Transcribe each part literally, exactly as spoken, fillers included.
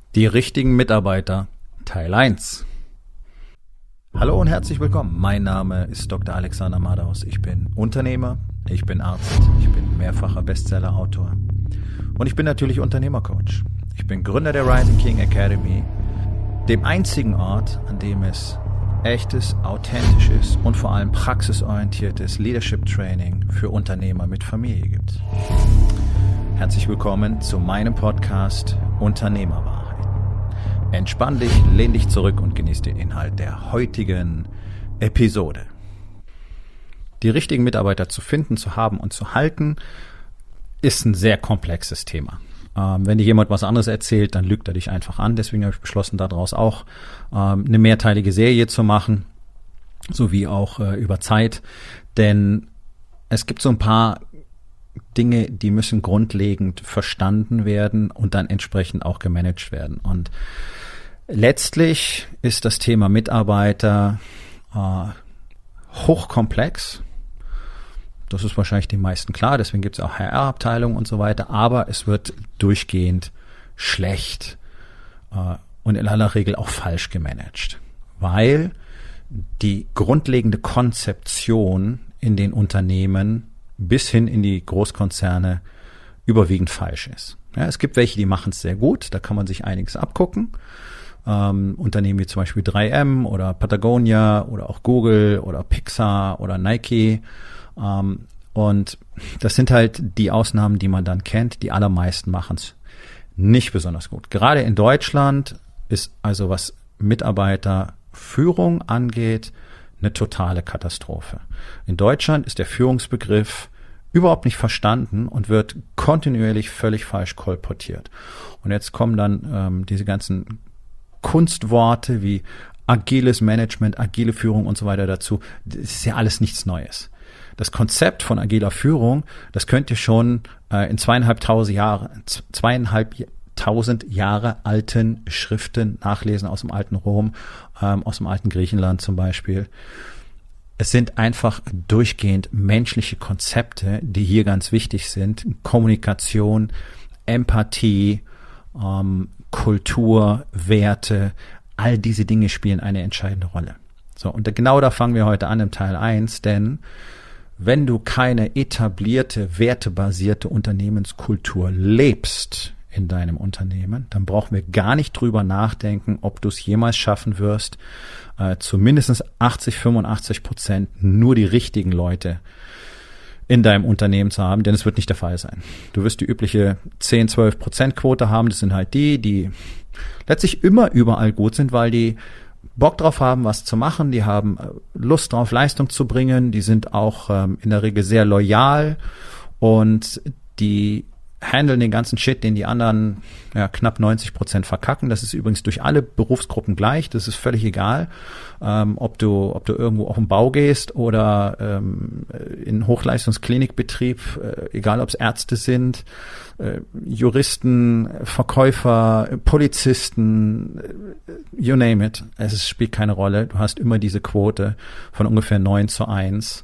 Die richtigen Mitarbeiter, Teil eins. Hallo und herzlich willkommen. Mein Name ist Doktor Alexander Madaus. Ich bin Unternehmer, ich bin Arzt, ich bin mehrfacher Bestseller-Autor und ich bin natürlich Unternehmercoach. Ich bin Gründer der Rising King Academy, dem einzigen Ort, an dem es echtes, authentisches und vor allem praxisorientiertes Leadership Training für Unternehmer mit Familie gibt. Herzlich willkommen zu meinem Podcast Unternehmerwahrheit. Entspann dich, lehn dich zurück und genieß den Inhalt der heutigen Episode. Die richtigen Mitarbeiter zu finden, zu haben und zu halten, ist ein sehr komplexes Thema. Ähm, wenn dir jemand was anderes erzählt, dann lügt er dich einfach an. Deswegen habe ich beschlossen, daraus auch ähm, eine mehrteilige Serie zu machen, sowie auch äh, über Zeit. Denn es gibt so ein paar Dinge, die müssen grundlegend verstanden werden und dann entsprechend auch gemanagt werden. Und letztlich ist das Thema Mitarbeiter äh, hochkomplex. Das ist wahrscheinlich den meisten klar, deswegen gibt es auch H R-Abteilungen und so weiter, aber es wird durchgehend schlecht äh, und in aller Regel auch falsch gemanagt, weil die grundlegende Konzeption in den Unternehmen bis hin in die Großkonzerne überwiegend falsch ist. Ja, es gibt welche, die machen es sehr gut, da kann man sich einiges abgucken. Ähm, Unternehmen wie zum Beispiel drei M oder Patagonia oder auch Google oder Pixar oder Nike. Ähm, und das sind halt die Ausnahmen, die man dann kennt. Die allermeisten machen es nicht besonders gut. Gerade in Deutschland ist also, was Mitarbeiterführung angeht, eine totale Katastrophe. In Deutschland ist der Führungsbegriff überhaupt nicht verstanden und wird kontinuierlich völlig falsch kolportiert. Und jetzt kommen dann ähm, diese ganzen Kunstworte wie agiles Management, agile Führung und so weiter dazu. Das ist ja alles nichts Neues. Das Konzept von agiler Führung, das könnt ihr schon äh, in zweieinhalbtausend Jahre, zweieinhalb tausend Jahre alten Schriften nachlesen aus dem alten Rom, ähm, aus dem alten Griechenland zum Beispiel. Es sind einfach durchgehend menschliche Konzepte, die hier ganz wichtig sind. Kommunikation, Empathie, ähm, Kultur, Werte, all diese Dinge spielen eine entscheidende Rolle. So, und genau da fangen wir heute an im Teil eins, denn wenn du keine etablierte, wertebasierte Unternehmenskultur lebst in deinem Unternehmen, dann brauchen wir gar nicht drüber nachdenken, ob du es jemals schaffen wirst, äh, zu mindestens achtzig, fünfundachtzig Prozent nur die richtigen Leute in deinem Unternehmen zu haben, denn es wird nicht der Fall sein. Du wirst die übliche zehn, zwölf Prozent Quote haben, das sind halt die, die letztlich immer überall gut sind, weil die Bock drauf haben, was zu machen, die haben Lust drauf, Leistung zu bringen, die sind auch ähm, in der Regel sehr loyal und die handeln den ganzen Shit, den die anderen ja, knapp neunzig Prozent verkacken. Das ist übrigens durch alle Berufsgruppen gleich. Das ist völlig egal, ähm, ob du ob du irgendwo auf den Bau gehst oder ähm, in Hochleistungsklinikbetrieb, äh, egal ob es Ärzte sind, äh, Juristen, Verkäufer, Polizisten, äh, you name it. Es spielt keine Rolle. Du hast immer diese Quote von ungefähr neun zu eins.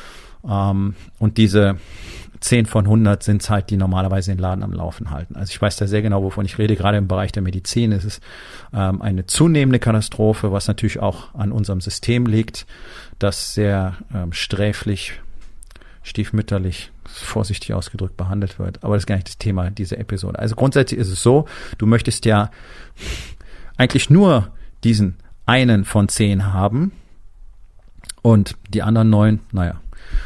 Ähm, und diese zehn von hundert sind es halt, die normalerweise den Laden am Laufen halten. Also ich weiß da sehr genau, wovon ich rede. Gerade im Bereich der Medizin ist es ähm, eine zunehmende Katastrophe, was natürlich auch an unserem System liegt, das sehr ähm, sträflich, stiefmütterlich, vorsichtig ausgedrückt behandelt wird. Aber das ist gar nicht das Thema dieser Episode. Also grundsätzlich ist es so, du möchtest ja eigentlich nur diesen einen von zehn haben und die anderen neun, naja,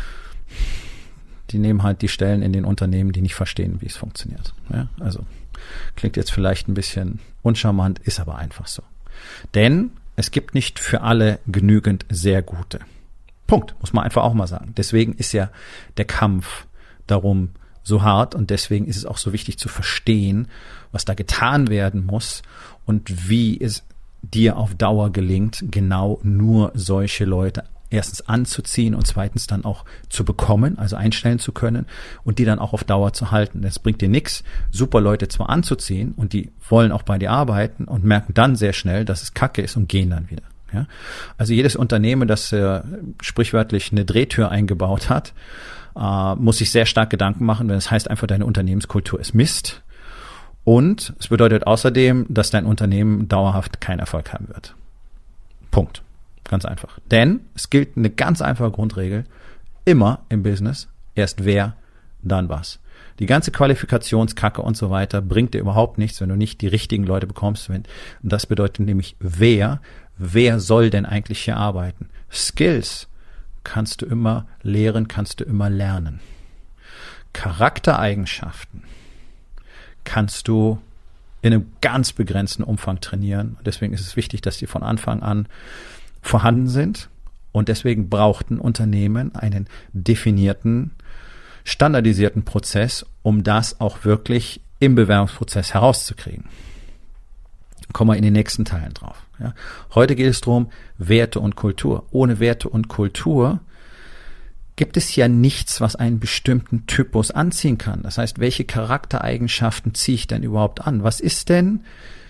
die nehmen halt die Stellen in den Unternehmen, die nicht verstehen, wie es funktioniert. Ja, also klingt jetzt vielleicht ein bisschen uncharmant, ist aber einfach so. Denn es gibt nicht für alle genügend sehr gute. Punkt, muss man einfach auch mal sagen. Deswegen ist ja der Kampf darum so hart und deswegen ist es auch so wichtig zu verstehen, was da getan werden muss und wie es dir auf Dauer gelingt, genau nur solche Leute erstens anzuziehen und zweitens dann auch zu bekommen, also einstellen zu können und die dann auch auf Dauer zu halten. Das bringt dir nichts, super Leute zwar anzuziehen und die wollen auch bei dir arbeiten und merken dann sehr schnell, dass es Kacke ist und gehen dann wieder. Ja? Also jedes Unternehmen, das äh, sprichwörtlich eine Drehtür eingebaut hat, äh, muss sich sehr stark Gedanken machen, wenn es heißt einfach, deine Unternehmenskultur ist Mist Und es bedeutet außerdem, dass dein Unternehmen dauerhaft keinen Erfolg haben wird. Punkt. Ganz einfach. Denn es gilt eine ganz einfache Grundregel. Immer im Business. Erst wer, dann was. Die ganze Qualifikationskacke und so weiter bringt dir überhaupt nichts, wenn du nicht die richtigen Leute bekommst. Und das bedeutet nämlich wer. Wer soll denn eigentlich hier arbeiten? Skills kannst du immer lehren, kannst du immer lernen. Charaktereigenschaften kannst du in einem ganz begrenzten Umfang trainieren. Deswegen ist es wichtig, dass die von Anfang an vorhanden sind. Und deswegen braucht ein Unternehmen einen definierten, standardisierten Prozess, um das auch wirklich im Bewerbungsprozess herauszukriegen. Kommen wir in den nächsten Teilen drauf. Ja. Heute geht es darum, Werte und Kultur. Ohne Werte und Kultur gibt es ja nichts, was einen bestimmten Typus anziehen kann. Das heißt, welche Charaktereigenschaften ziehe ich denn überhaupt an? Was ist denn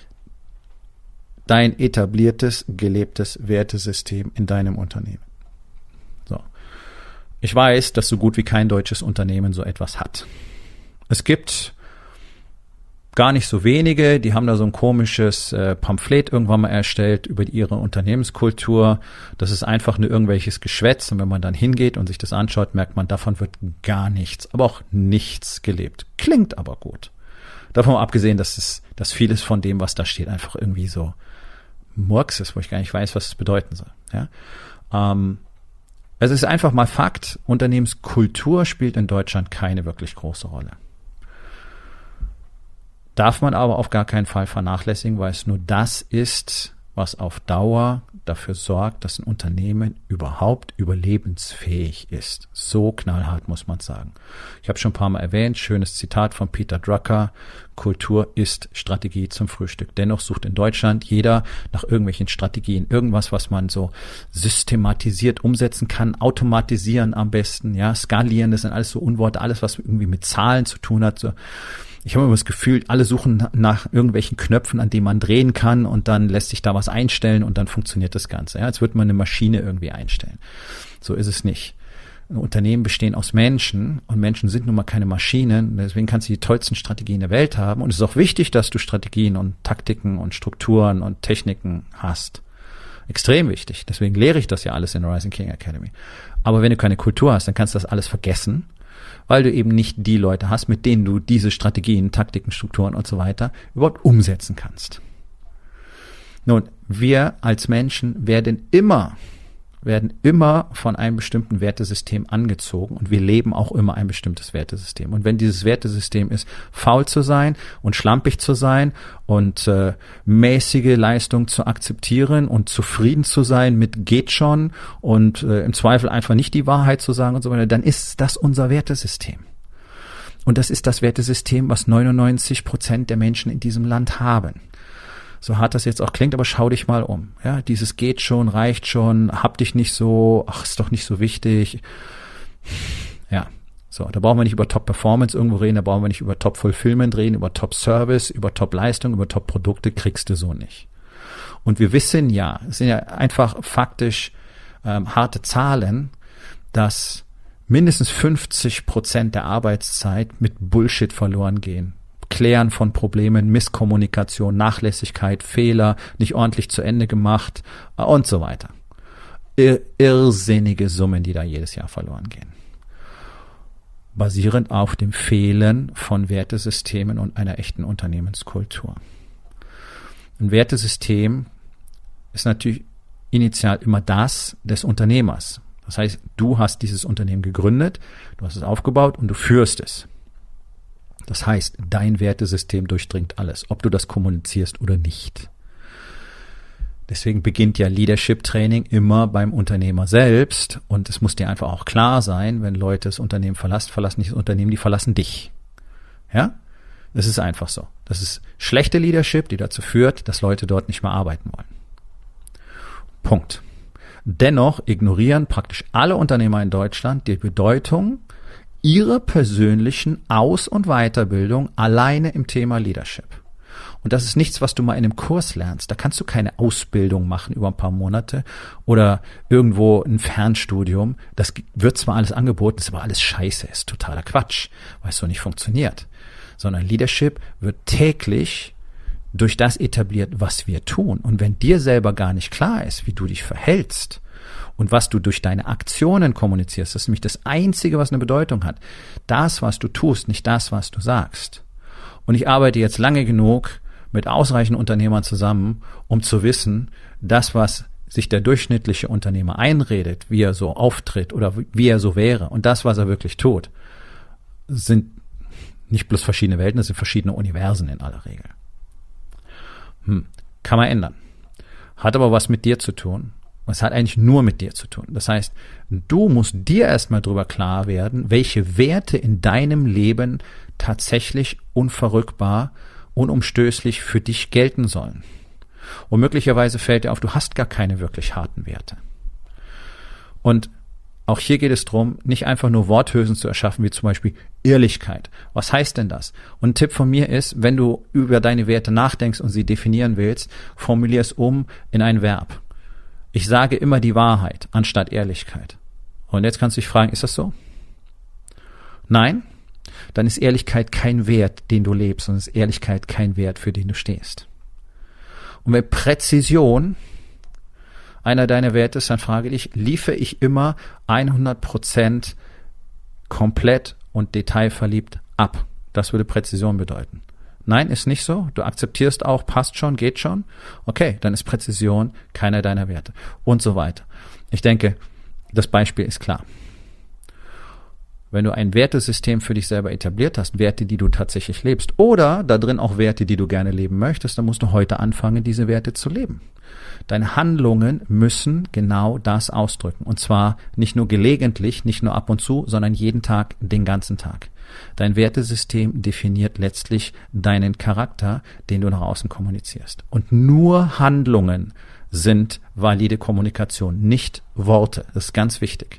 dein etabliertes, gelebtes Wertesystem in deinem Unternehmen? So. Ich weiß, dass so gut wie kein deutsches Unternehmen so etwas hat. Es gibt gar nicht so wenige, die haben da so ein komisches äh, Pamphlet irgendwann mal erstellt über ihre Unternehmenskultur. Das ist einfach nur irgendwelches Geschwätz und wenn man dann hingeht und sich das anschaut, merkt man, davon wird gar nichts, aber auch nichts gelebt. Klingt aber gut. Davon mal abgesehen, dass es, dass vieles von dem, was da steht, einfach irgendwie so Murks ist, wo ich gar nicht weiß, was es bedeuten soll. Ja? Ähm, es ist einfach mal Fakt, Unternehmenskultur spielt in Deutschland keine wirklich große Rolle. Darf man aber auf gar keinen Fall vernachlässigen, weil es nur das ist, was auf Dauer dafür sorgt, dass ein Unternehmen überhaupt überlebensfähig ist. So knallhart muss man sagen. Ich habe schon ein paar Mal erwähnt, schönes Zitat von Peter Drucker, Kultur ist Strategie zum Frühstück. Dennoch sucht in Deutschland jeder nach irgendwelchen Strategien, irgendwas, was man so systematisiert umsetzen kann, automatisieren am besten, ja, skalieren, das sind alles so Unworte, alles, was irgendwie mit Zahlen zu tun hat, so. Ich habe immer das Gefühl, alle suchen nach irgendwelchen Knöpfen, an denen man drehen kann und dann lässt sich da was einstellen und dann funktioniert das Ganze. Ja, als würde man eine Maschine irgendwie einstellen. So ist es nicht. Unternehmen bestehen aus Menschen und Menschen sind nun mal keine Maschinen. Deswegen kannst du die tollsten Strategien der Welt haben. Und es ist auch wichtig, dass du Strategien und Taktiken und Strukturen und Techniken hast. Extrem wichtig. Deswegen lehre ich das ja alles in der Rising King Academy. Aber wenn du keine Kultur hast, dann kannst du das alles vergessen, weil du eben nicht die Leute hast, mit denen du diese Strategien, Taktiken, Strukturen und so weiter überhaupt umsetzen kannst. Nun, wir als Menschen werden immer, werden immer von einem bestimmten Wertesystem angezogen und wir leben auch immer ein bestimmtes Wertesystem. Und wenn dieses Wertesystem ist, faul zu sein und schlampig zu sein und äh, mäßige Leistung zu akzeptieren und zufrieden zu sein mit geht schon und äh, im Zweifel einfach nicht die Wahrheit zu sagen und so weiter, dann ist das unser Wertesystem. Und das ist das Wertesystem, was neunundneunzig Prozent der Menschen in diesem Land haben. So hart das jetzt auch klingt, aber schau dich mal um. Ja, dieses geht schon, reicht schon, hab dich nicht so, ach, ist doch nicht so wichtig. Ja, so, da brauchen wir nicht über Top-Performance irgendwo reden, da brauchen wir nicht über Top-Fulfillment reden, über Top-Service, über Top-Leistung, über Top-Produkte kriegst du so nicht. Und wir wissen ja, es sind ja einfach faktisch ähm, harte Zahlen, dass mindestens fünfzig Prozent der Arbeitszeit mit Bullshit verloren gehen. Klären von Problemen, Misskommunikation, Nachlässigkeit, Fehler, nicht ordentlich zu Ende gemacht und so weiter. Ir- irrsinnige Summen, die da jedes Jahr verloren gehen. Basierend auf dem Fehlen von Wertesystemen und einer echten Unternehmenskultur. Ein Wertesystem ist natürlich initial immer das des Unternehmers. Das heißt, du hast dieses Unternehmen gegründet, du hast es aufgebaut und du führst es. Das heißt, dein Wertesystem durchdringt alles, ob du das kommunizierst oder nicht. Deswegen beginnt ja Leadership Training immer beim Unternehmer selbst und es muss dir einfach auch klar sein, wenn Leute das Unternehmen verlassen, verlassen nicht das Unternehmen, die verlassen dich. Ja? Das ist einfach so. Das ist schlechte Leadership, die dazu führt, dass Leute dort nicht mehr arbeiten wollen. Punkt. Dennoch ignorieren praktisch alle Unternehmer in Deutschland die Bedeutung ihrer persönlichen Aus- und Weiterbildung alleine im Thema Leadership. Und das ist nichts, was du mal in einem Kurs lernst. Da kannst du keine Ausbildung machen über ein paar Monate oder irgendwo ein Fernstudium. Das wird zwar alles angeboten, ist aber alles scheiße, ist totaler Quatsch, weil es so nicht funktioniert. sondern Leadership wird täglich durch das etabliert, was wir tun. Und wenn dir selber gar nicht klar ist, wie du dich verhältst und was du durch deine Aktionen kommunizierst, das ist nämlich das Einzige, was eine Bedeutung hat. Das, was du tust, nicht das, was du sagst. Und ich arbeite jetzt lange genug mit ausreichend Unternehmern zusammen, um zu wissen, das, was sich der durchschnittliche Unternehmer einredet, wie er so auftritt oder wie er so wäre und das, was er wirklich tut, sind nicht bloß verschiedene Welten, das sind verschiedene Universen in aller Regel. Hm, kann man ändern. Hat aber was mit dir zu tun. Es hat eigentlich nur mit dir zu tun. Das heißt, du musst dir erstmal drüber klar werden, welche Werte in deinem Leben tatsächlich unverrückbar, unumstößlich für dich gelten sollen. Und möglicherweise fällt dir auf, du hast gar keine wirklich harten Werte. Und auch hier geht es darum, nicht einfach nur Worthülsen zu erschaffen, wie zum Beispiel Ehrlichkeit. Was heißt denn das? Und ein Tipp von mir ist, wenn du über deine Werte nachdenkst und sie definieren willst, formulier es um in ein Verb. Ich sage immer die Wahrheit anstatt Ehrlichkeit. Und jetzt kannst du dich fragen, ist das so? Nein? Dann ist Ehrlichkeit kein Wert, den du lebst, und ist Ehrlichkeit kein Wert, für den du stehst. Und wenn Präzision einer deiner Werte ist, dann frage dich, liefere ich immer hundert Prozent komplett und detailverliebt ab? Das würde Präzision bedeuten. Nein, ist nicht so. Du akzeptierst auch, passt schon, geht schon. Okay, dann ist Präzision keiner deiner Werte und so weiter. Ich denke, das Beispiel ist klar. Wenn du ein Wertesystem für dich selber etabliert hast, Werte, die du tatsächlich lebst, oder da drin auch Werte, die du gerne leben möchtest, dann musst du heute anfangen, diese Werte zu leben. Deine Handlungen müssen genau das ausdrücken. Und zwar nicht nur gelegentlich, nicht nur ab und zu, sondern jeden Tag, den ganzen Tag. Dein Wertesystem definiert letztlich deinen Charakter, den du nach außen kommunizierst. Und nur Handlungen sind valide Kommunikation, nicht Worte. Das ist ganz wichtig.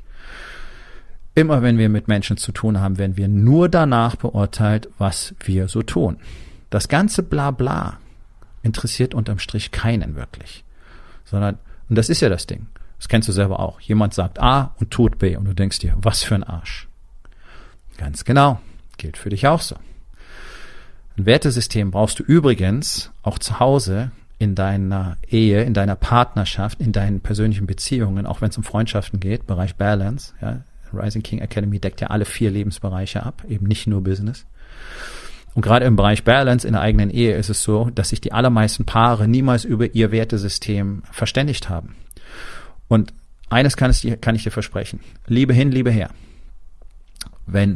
Immer wenn wir mit Menschen zu tun haben, werden wir nur danach beurteilt, was wir so tun. Das ganze Blabla interessiert unterm Strich keinen wirklich. Sondern, und das ist ja das Ding, das kennst du selber auch. Jemand sagt A und tut B und du denkst dir, was für ein Arsch. Ganz genau, gilt für dich auch so. Ein Wertesystem brauchst du übrigens auch zu Hause, in deiner Ehe, in deiner Partnerschaft, in deinen persönlichen Beziehungen, auch wenn es um Freundschaften geht, Bereich Balance, ja. Rising King Academy deckt ja alle vier Lebensbereiche ab, eben nicht nur Business. Und gerade im Bereich Balance in der eigenen Ehe ist es so, dass sich die allermeisten Paare niemals über ihr Wertesystem verständigt haben. Und eines kann, es, kann ich dir versprechen. Liebe hin, Liebe her. Wenn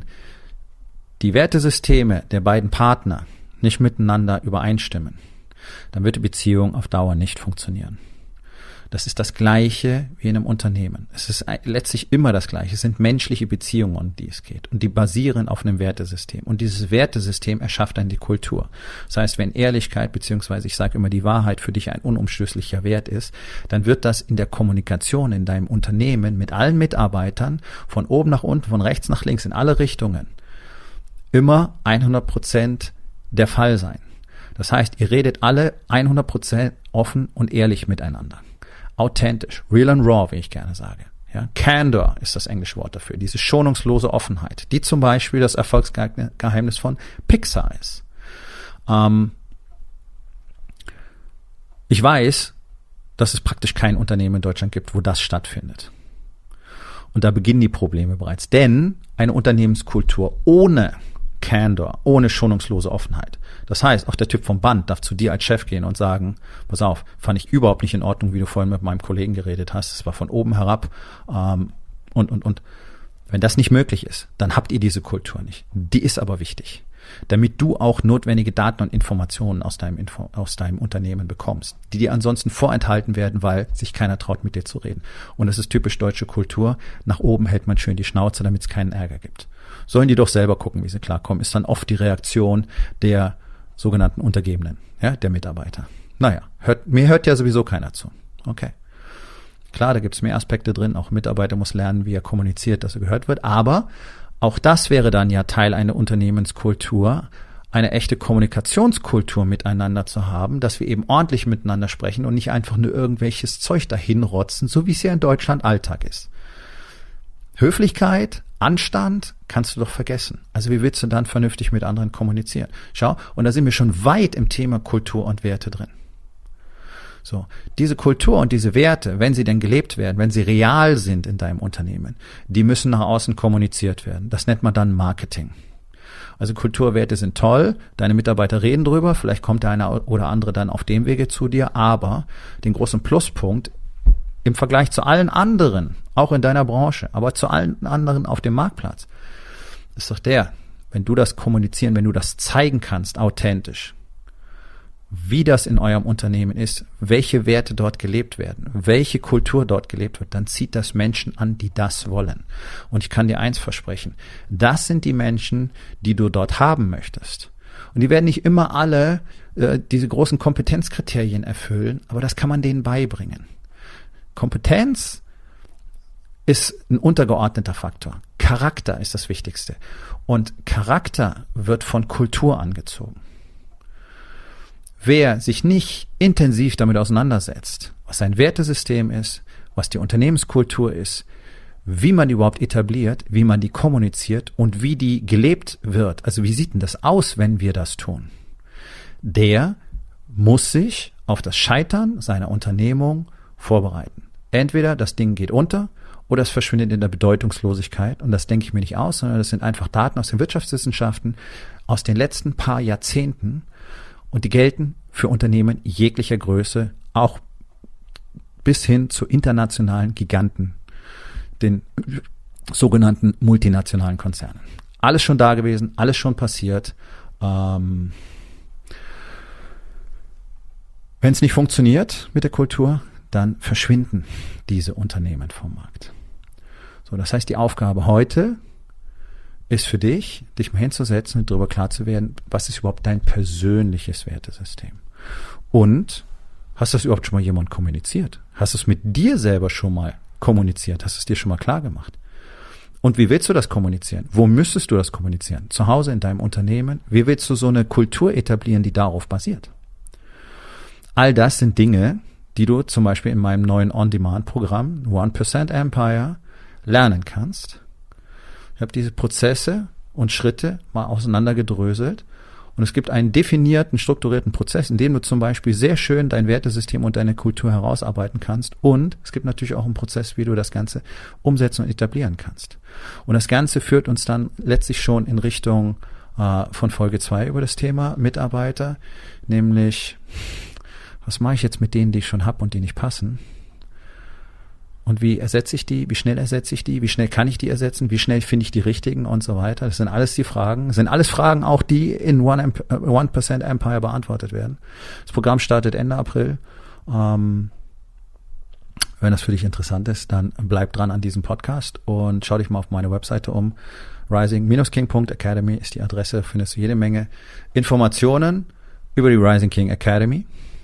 die Wertesysteme der beiden Partner nicht miteinander übereinstimmen, dann wird die Beziehung auf Dauer nicht funktionieren. Das ist das Gleiche wie in einem Unternehmen. Es ist letztlich immer das Gleiche. Es sind menschliche Beziehungen, um die es geht. Und die basieren auf einem Wertesystem. Und dieses Wertesystem erschafft dann die Kultur. Das heißt, wenn Ehrlichkeit, beziehungsweise ich sage immer, die Wahrheit für dich ein unumstößlicher Wert ist, dann wird das in der Kommunikation in deinem Unternehmen mit allen Mitarbeitern von oben nach unten, von rechts nach links, in alle Richtungen immer hundert Prozent der Fall sein. Das heißt, ihr redet alle hundert Prozent offen und ehrlich miteinander. Authentisch, real and raw, wie ich gerne sage. Ja, Candor ist das englische Wort dafür, diese schonungslose Offenheit, die zum Beispiel das Erfolgsgeheimnis von Pixar ist. Ähm, ich weiß, dass es praktisch kein Unternehmen in Deutschland gibt, wo das stattfindet. Und da beginnen die Probleme bereits, denn eine Unternehmenskultur ohne Candor, ohne schonungslose Offenheit. Das heißt, auch der Typ vom Band darf zu dir als Chef gehen und sagen, pass auf, fand ich überhaupt nicht in Ordnung, wie du vorhin mit meinem Kollegen geredet hast. Es war von oben herab. Ähm, und, und, und wenn das nicht möglich ist, dann habt ihr diese Kultur nicht. Die ist aber wichtig, damit du auch notwendige Daten und Informationen aus deinem, Info, aus deinem Unternehmen bekommst, die dir ansonsten vorenthalten werden, weil sich keiner traut, mit dir zu reden. Und das ist typisch deutsche Kultur. Nach oben hält man schön die Schnauze, damit es keinen Ärger gibt. Sollen die doch selber gucken, wie sie klarkommen, ist dann oft die Reaktion der sogenannten Untergebenen, ja, der Mitarbeiter. Naja, hört, mir hört ja sowieso keiner zu. Okay. Klar, da gibt es mehr Aspekte drin. Auch ein Mitarbeiter muss lernen, wie er kommuniziert, dass er gehört wird. Aber auch das wäre dann ja Teil einer Unternehmenskultur, eine echte Kommunikationskultur miteinander zu haben, dass wir eben ordentlich miteinander sprechen und nicht einfach nur irgendwelches Zeug dahin rotzen, so wie es ja in Deutschland Alltag ist. Höflichkeit, Anstand kannst du doch vergessen. Also wie willst du dann vernünftig mit anderen kommunizieren? Schau, und da sind wir schon weit im Thema Kultur und Werte drin. So, diese Kultur und diese Werte, wenn sie denn gelebt werden, wenn sie real sind in deinem Unternehmen, die müssen nach außen kommuniziert werden. Das nennt man dann Marketing. Also Kulturwerte sind toll, deine Mitarbeiter reden drüber, vielleicht kommt der eine oder andere dann auf dem Wege zu dir, aber den großen Pluspunkt im Vergleich zu allen anderen, auch in deiner Branche, aber zu allen anderen auf dem Marktplatz, ist doch der, wenn du das kommunizieren, wenn du das zeigen kannst, authentisch, wie das in eurem Unternehmen ist, welche Werte dort gelebt werden, welche Kultur dort gelebt wird, dann zieht das Menschen an, die das wollen. Und ich kann dir eins versprechen, das sind die Menschen, die du dort haben möchtest. Und die werden nicht immer alle äh, diese großen Kompetenzkriterien erfüllen, aber das kann man denen beibringen. Kompetenz ist ein untergeordneter Faktor. Charakter ist das Wichtigste. Und Charakter wird von Kultur angezogen. Wer sich nicht intensiv damit auseinandersetzt, was sein Wertesystem ist, was die Unternehmenskultur ist, wie man die überhaupt etabliert, wie man die kommuniziert und wie die gelebt wird, also wie sieht denn das aus, wenn wir das tun, der muss sich auf das Scheitern seiner Unternehmung vorbereiten. Entweder das Ding geht unter oder es verschwindet in der Bedeutungslosigkeit. Und das denke ich mir nicht aus, sondern das sind einfach Daten aus den Wirtschaftswissenschaften aus den letzten paar Jahrzehnten. Und die gelten für Unternehmen jeglicher Größe, auch bis hin zu internationalen Giganten, den sogenannten multinationalen Konzernen. Alles schon da gewesen, alles schon passiert. Ähm, wenn es nicht funktioniert mit der Kultur, dann verschwinden diese Unternehmen vom Markt. So, das heißt, die Aufgabe heute ist für dich, dich mal hinzusetzen und darüber klar zu werden, was ist überhaupt dein persönliches Wertesystem? Und hast das überhaupt schon mal jemand kommuniziert? Hast du es mit dir selber schon mal kommuniziert? Hast du es dir schon mal klar gemacht? Und wie willst du das kommunizieren? Wo müsstest du das kommunizieren? Zu Hause, in deinem Unternehmen? Wie willst du so eine Kultur etablieren, die darauf basiert? All das sind Dinge, die du zum Beispiel in meinem neuen On-Demand-Programm one percent Empire lernen kannst. Ich habe diese Prozesse und Schritte mal auseinandergedröselt und es gibt einen definierten, strukturierten Prozess, in dem du zum Beispiel sehr schön dein Wertesystem und deine Kultur herausarbeiten kannst und es gibt natürlich auch einen Prozess, wie du das Ganze umsetzen und etablieren kannst. Und das Ganze führt uns dann letztlich schon in Richtung äh, von Folge zwei über das Thema Mitarbeiter, nämlich was mache ich jetzt mit denen, die ich schon habe und die nicht passen? Und wie ersetze ich die? Wie schnell ersetze ich die? Wie schnell kann ich die ersetzen? Wie schnell finde ich die richtigen und so weiter? Das sind alles die Fragen. Das sind alles Fragen auch, die in one percent Empire beantwortet werden. Das Programm startet Ende April. Ähm, wenn das für dich interessant ist, dann bleib dran an diesem Podcast und schau dich mal auf meine Webseite um. rising dash king punkt academy ist die Adresse. Da findest du jede Menge Informationen über die Rising King Academy.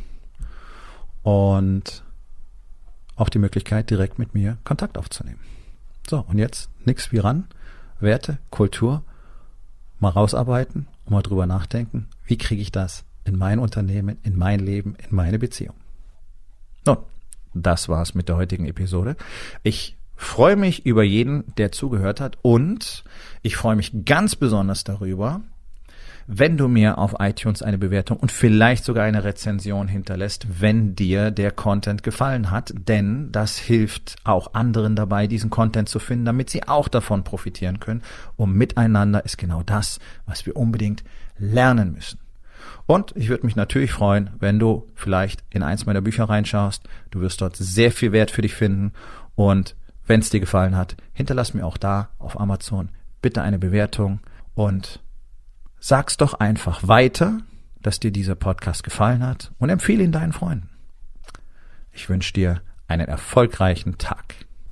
Und auch die Möglichkeit, direkt mit mir Kontakt aufzunehmen. So, und jetzt nix wie ran. Werte, Kultur, mal rausarbeiten und mal drüber nachdenken, wie kriege ich das in mein Unternehmen, in mein Leben, in meine Beziehung. Nun, das war's mit der heutigen Episode. Ich freue mich über jeden, der zugehört hat und ich freue mich ganz besonders darüber, wenn du mir auf iTunes eine Bewertung und vielleicht sogar eine Rezension hinterlässt, wenn dir der Content gefallen hat, denn das hilft auch anderen dabei, diesen Content zu finden, damit sie auch davon profitieren können. Und miteinander ist genau das, was wir unbedingt lernen müssen. Und ich würde mich natürlich freuen, wenn du vielleicht in eins meiner Bücher reinschaust. Du wirst dort sehr viel Wert für dich finden und wenn es dir gefallen hat, hinterlass mir auch da auf Amazon bitte eine Bewertung und sag's doch einfach weiter, dass dir dieser Podcast gefallen hat und empfehle ihn deinen Freunden. Ich wünsche dir einen erfolgreichen Tag.